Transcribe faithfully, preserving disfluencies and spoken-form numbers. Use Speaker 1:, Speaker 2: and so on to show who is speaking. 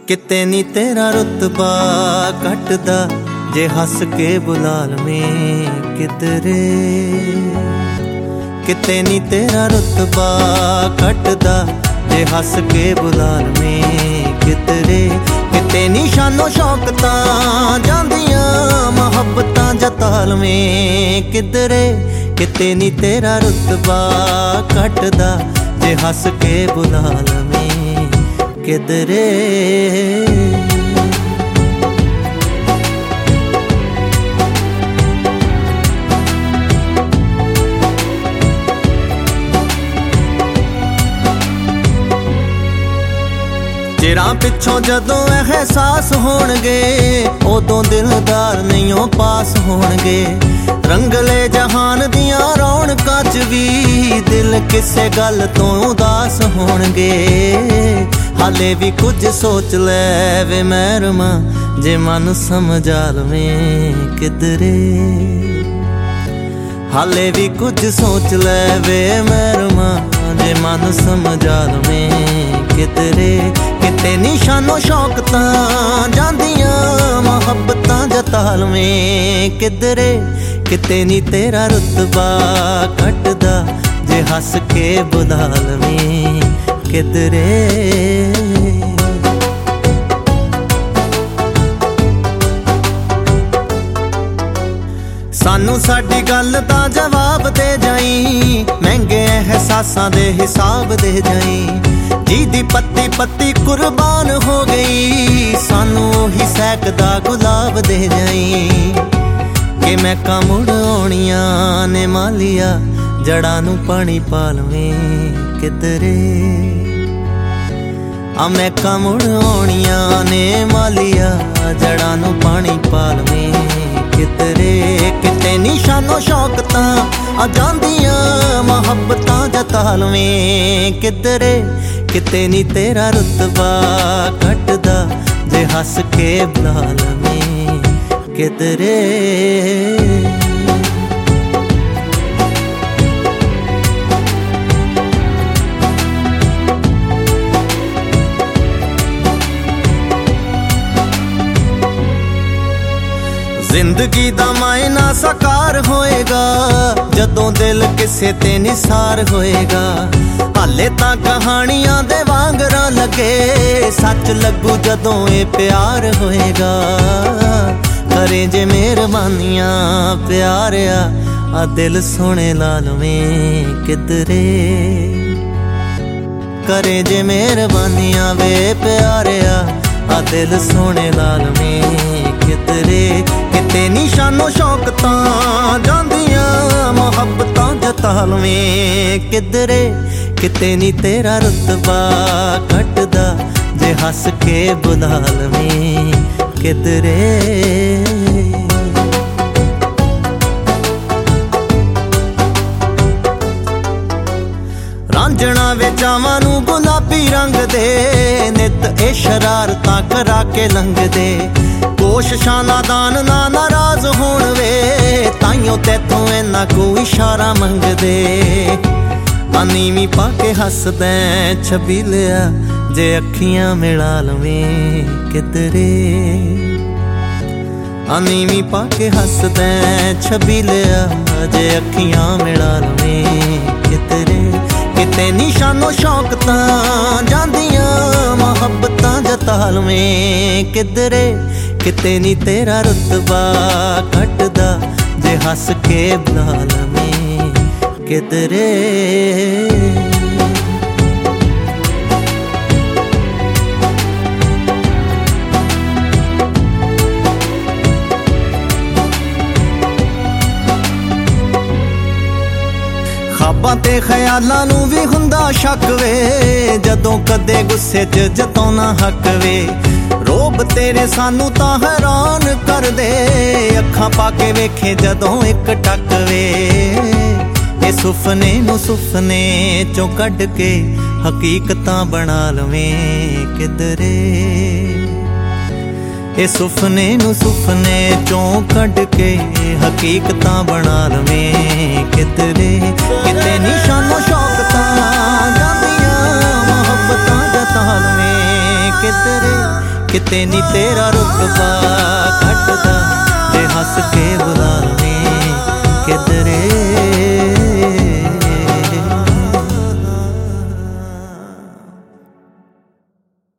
Speaker 1: किते नी तेरा रुतबा घटदा जे हस के बुला लवें किधरे। किते नी तेरा रुतबा घटदा जे हस के बुला लवें किधरे। किते नी शानो शौकतां जांदियां मुहब्बतां जता लवें किधरे। किते नी तेरा रुतबा घटदा जे हस के बुला लवें किधरे। चिरां पिछों जदों एहसास होणगे उदों दिलदार नहींओ पास होणगे। रंगले जहान दियां रौनकां च भी दिल किसे गल तों उदास होणगे। हाले भी कुछ सोच लै वे महरमा जे मन समझा लवें किधरे। हाले भी कुछ सोच लै वे महरमा जे मन समझा लवें किधरे। किते निशानो शौकतां जांदियां मुहब्बतां जता लवें किधरे। किते नी तेरा रुतबा घटदा जे हस के बुला लवें किधरे। सानू साडी गल दा जवाब दे जाई, महंगे एहसासां दे हिसाब दे जाई। जी दी पत्ती पत्ती कुर्बान हो गई, सानू ही सैकदा गुलाब दे जाई। कि मैं मुड़ आउणियां ने मालिया जड़ा नू पानी पा लवें किधरे। आ मैं मुड़ आउणियां ने मालिया जड़ा नू पानी पा लवें किधरे। किते निशानो शौकतां आ जांदियां मुहब्बतां जता लवें किधरे। किते नी तेरा रुतबा घटदा जे हस के बुला लवें किधरे। जिंदगी दा मायना साकार होएगा जदों दिल किसे ते निसार होएगा। हाले तां कहानियां दे वांगरा लगे, सच लगू जदों ए प्यार होएगा। करे जे मेहरबानियां प्यारिया आ दिल सोने ला लवें किधरे। करे जे मेहरबानियां वे प्यारिया आ दिल सोने ला लवें किधरे। किते निशानो शौकतां जांदियां मुहब्बतां जता लवें किधरे। किते नी तेरा रुतबा घटदा जे हस के बुला लवें किधरे। रांझणा वे चावां नू गुलाबी रंग दे, नित ए शरारतां करा के लंघ दे। कोशिशां नादान ना नाराज होण वे, ताइयों तैथों इन्ना को इशारा मंगदे। नीवीं पा के हसदैं छबीलिया जे अखियां मिला लवें किधरे। नीवीं पा के हसदैं छबीलिया जे अखियां मिला लवें किधरे। किते निशानो शौकतां जांदियां मुहब्बतां जता लवें किधरे। किते नी तेरा रुतबा घटदा जे हस के बुला लवें किधरे। ख्वाबां ते ख्यालां नू भी हुंदा शक वे, जदों कदे गुस्से च जताउणा हक वे। रोब तेरे सानू तां हैरान कर दे, अखां पाके वेखे जदों एक टक वे। ए सुफने नू सुफने चों कढ के हकीकतां बना लवें किधरे। ए सुफने नू सुफने चों कढ के हकीकतां बना लवें किधरे। किते निशानो शौकतां जांदियां मुहब्बतां जता लवें किधरे। ਕਿਤੇ ਨੀ ਤੇਰਾ ਰੁਤਬਾ ਘਟਦਾ, ਤੇ ਹੱਸ ਕੇ ਬੁਲਾ